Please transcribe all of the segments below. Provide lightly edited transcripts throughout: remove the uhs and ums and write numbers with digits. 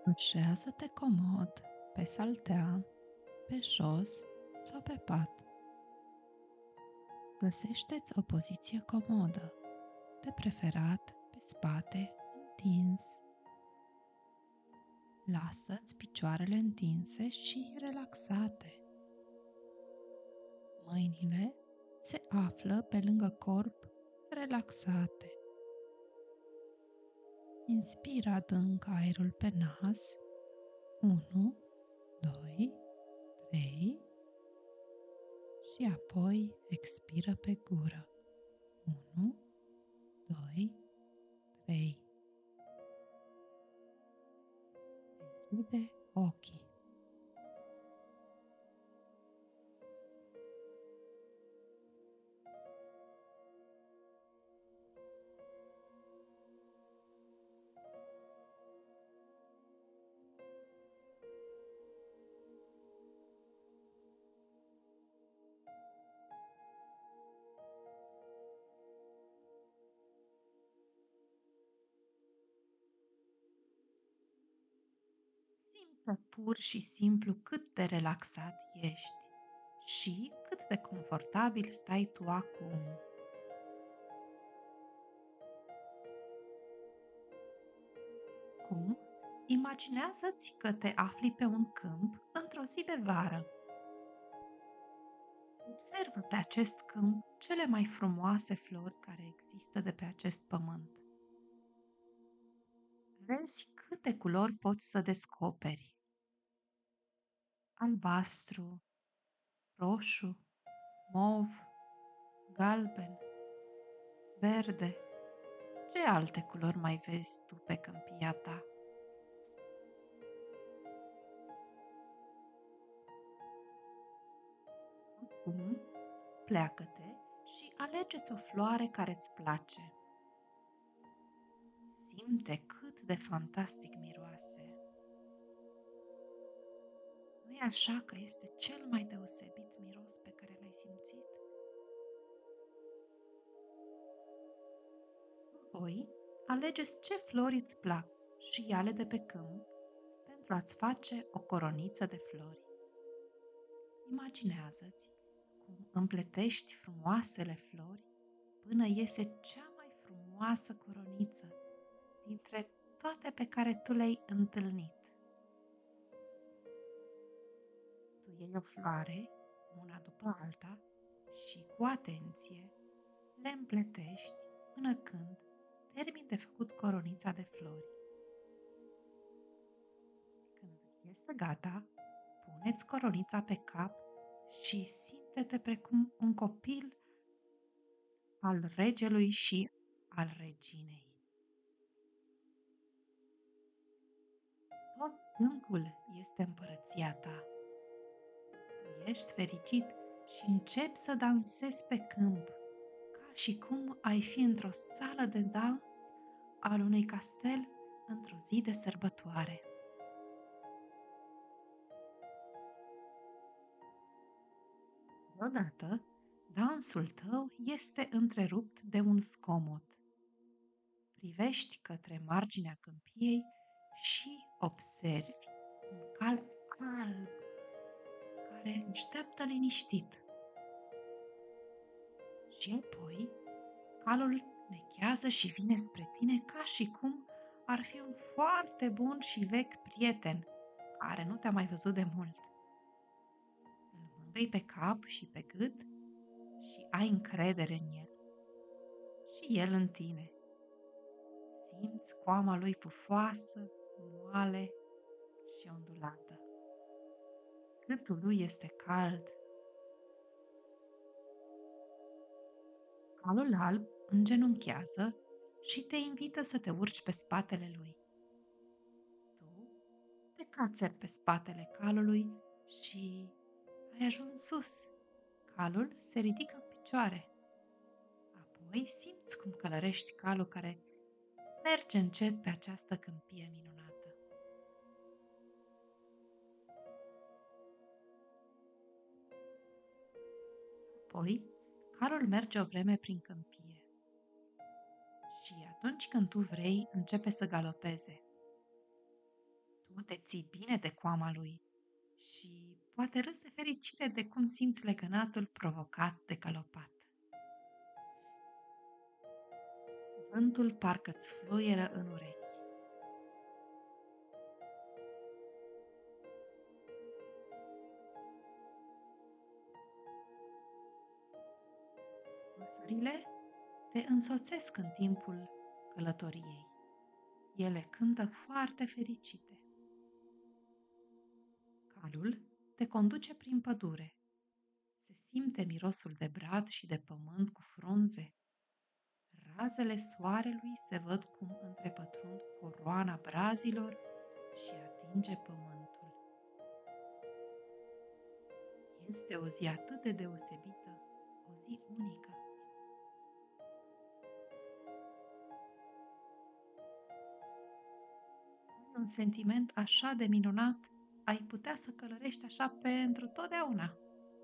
Așează-te comod pe saltea, pe jos sau pe pat. Găsește-ți o poziție comodă, de preferat pe spate întins. Lasă-ți picioarele întinse și relaxate. Mâinile se află pe lângă corp, relaxate. Inspiră adânc aerul pe nas. 1, 2, 3 și apoi expiră pe gură. 1, 2, 3. Închide ochii. Simte pur și simplu cât de relaxat ești și cât de confortabil stai tu acum. Acum, imaginează-ți că te afli pe un câmp într-o zi de vară. Observă pe acest câmp cele mai frumoase flori care există de pe acest pământ. Vezi câte culori poți să descoperi. Albastru, roșu, mov, galben, verde. Ce alte culori mai vezi tu pe câmpia ta? Acum, pleacă-te și alege-ți o floare care îți place. Simte cât de fantastic miroase. Nu-i așa că este cel mai deosebit miros pe care l-ai simțit? Apoi, alegeți ce flori îți plac și ia-le de pe câmp pentru a-ți face o coroniță de flori. Imaginează-ți cum împletești frumoasele flori până iese cea mai frumoasă coroniță dintre toate pe care tu le-ai întâlnit. Tu iei o floare, una după alta, și cu atenție le împletești până când termin de făcut coronița de flori. Când este gata, puneți coronița pe cap și simte-te precum un copil al regelui și al reginei. Tot câmpul este împărăția ta. Tu ești fericit și începi să dansezi pe câmp, ca și cum ai fi într-o sală de dans al unui castel într-o zi de sărbătoare. Deodată, dansul tău este întrerupt de un zgomot. Privești către marginea câmpiei și observi un cal alb care așteaptă liniștit. Și apoi, calul nechează și vine spre tine ca și cum ar fi un foarte bun și vechi prieten care nu te-a mai văzut de mult. Îl mângâi pe cap și pe gât și ai încredere în el. Și el în tine. Simți coama lui pufoasă, moale și ondulată. Gâtul lui este cald. Calul alb îngenunchează și te invită să te urci pe spatele lui. Tu te cațeri pe spatele calului și ai ajuns sus. Calul se ridică în picioare. Apoi simți cum călărești calul care merge încet pe această câmpie minunată. Apoi, calul merge o vreme prin câmpie și atunci când tu vrei, începe să galopeze. Tu Tu te ții bine de coama lui și poate râzi de fericire de cum simți legănatul provocat de călopat. Vântul parcă-ți fluieră în urechi. Păsările te însoțesc în timpul călătoriei. Ele cântă foarte fericite. Calul te conduce prin pădure. Se simte mirosul de brad și de pământ cu frunze. Razele soarelui se văd cum întrepătrund coroana brazilor și atinge pământul. Este o zi atât de deosebită, o zi unică. Un sentiment așa de minunat, ai putea să călărești așa pentru totdeauna.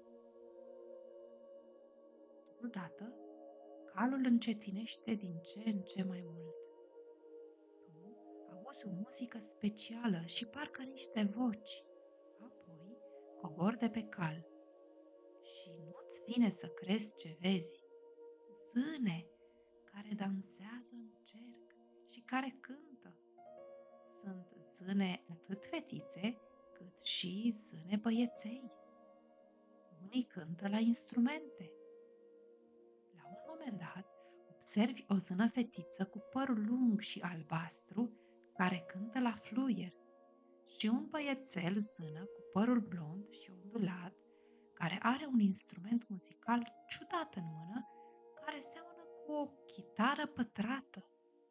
Odată, calul încetinește din ce în ce mai mult. Tu auzi o muzică specială și parcă niște voci. Apoi cobori de pe cal și nu-ți vine să crezi ce vezi. Zâne care dansează în cerc și care cântă. Sunt zâne atât fetițe cât și zâne băieței. Unii cântă la instrumente. La un moment dat, observi o zână fetiță cu părul lung și albastru care cântă la fluier și un băiețel zână cu părul blond și ondulat care are un instrument muzical ciudat în mână care seamănă cu o chitară pătrată.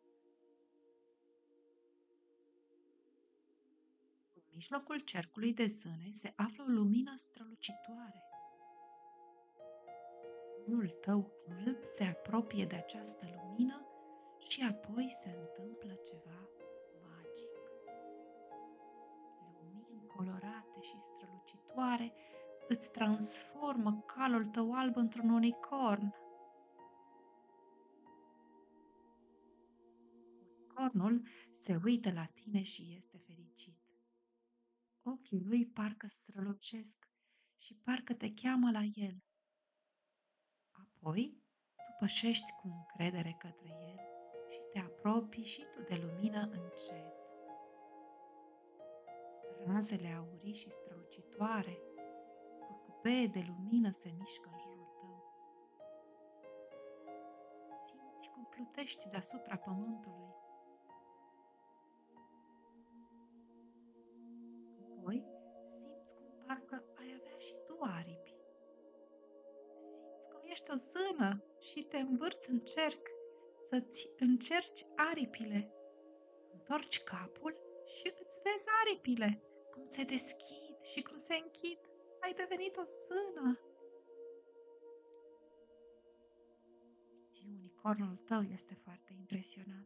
În mijlocul cercului de zâne se află o lumină strălucitoare. Unul tău alb se apropie de această lumină și apoi se întâmplă ceva magic. Lumini colorate și strălucitoare îți transformă calul tău alb într-un unicorn. Unicornul se uită la tine și este fericit. Ochii lui parcă strălucesc și parcă te cheamă la el. Apoi, tu pășești cu încredere către el și te apropii și tu de lumină încet. Razele aurii și strălucitoare, curcubee de lumină se mișcă în jurul tău. Simți cum plutești deasupra pământului. Apoi, simți cum parcă ai avea și tu aripi. Simți cum ești o zână și te învârți în cerc să-ți încerci aripile. Întorci capul și îți vezi aripile, cum se deschid și cum se închid. Ai devenit o zână. Și unicornul tău este foarte impresionat.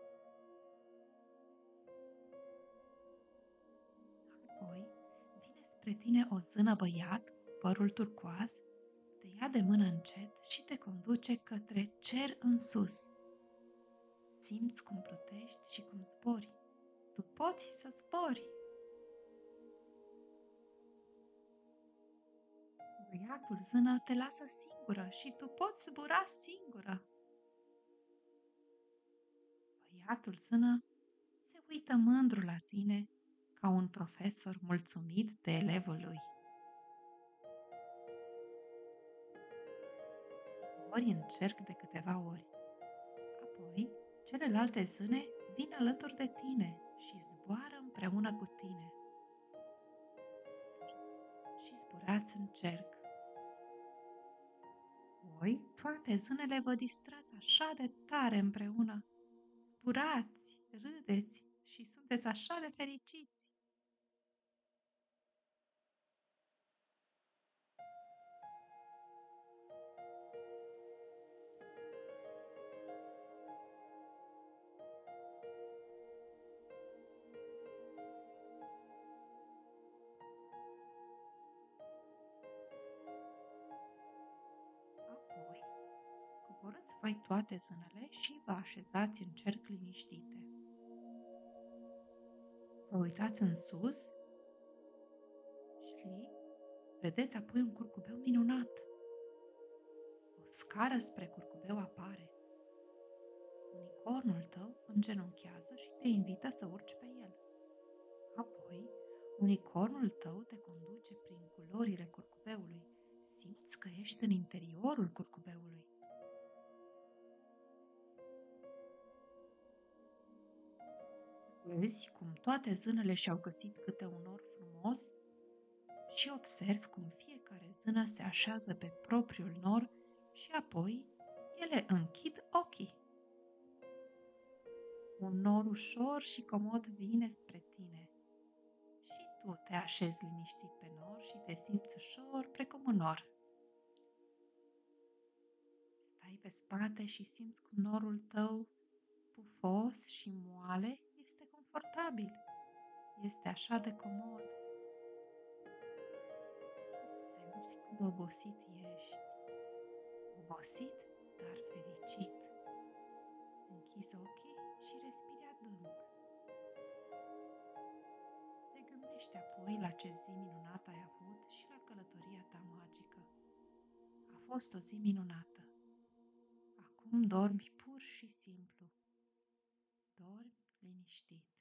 Apoi vine spre tine o zână băiat cu părul turcoaz, te ia de mână încet și te conduce către cer în sus. Simți cum plutești și cum zbori. Tu poți să zbori. Băiatul zână te lasă singură și tu poți zbura singură. Băiatul zână se uită mândru la tine ca un profesor mulțumit de elevul lui. Zbori în cerc de câteva ori. Apoi, celelalte zâne vin alături de tine și zboară împreună cu tine. Și zburați în cerc. Voi, toate zânele vă distrați așa de tare împreună. Zburați, râdeți și sunteți așa de fericiți. Apoi, coborâți voi toate zânele și vă așezați în cerc liniștite. Vă uitați în sus și vedeți apoi un curcubeu minunat. O scară spre curcubeu apare. Unicornul tău îngenunchează și te invită să urci pe el. Apoi, unicornul tău te conduce prin culorile curcubeului. Simți că ești în interiorul curcubeului. Vezi cum toate zânele și-au găsit câte un nor frumos și observi cum fiecare zână se așează pe propriul nor și apoi ele închid ochii. Un nor ușor și comod vine spre tine și tu te așezi liniștit pe nor și te simți ușor precum un nor. Stai pe spate și simți cum norul tău, pufos și moale, este confortabil. Este așa de comod. Observi cât de obosit ești. Obosit, dar fericit. Închizi ochii și respiri adânc. Te gândești apoi la ce zi minunată ai avut și la călătoria ta magică. A fost o zi minunată. Acum dormi pur și simplu. Dormi liniștit.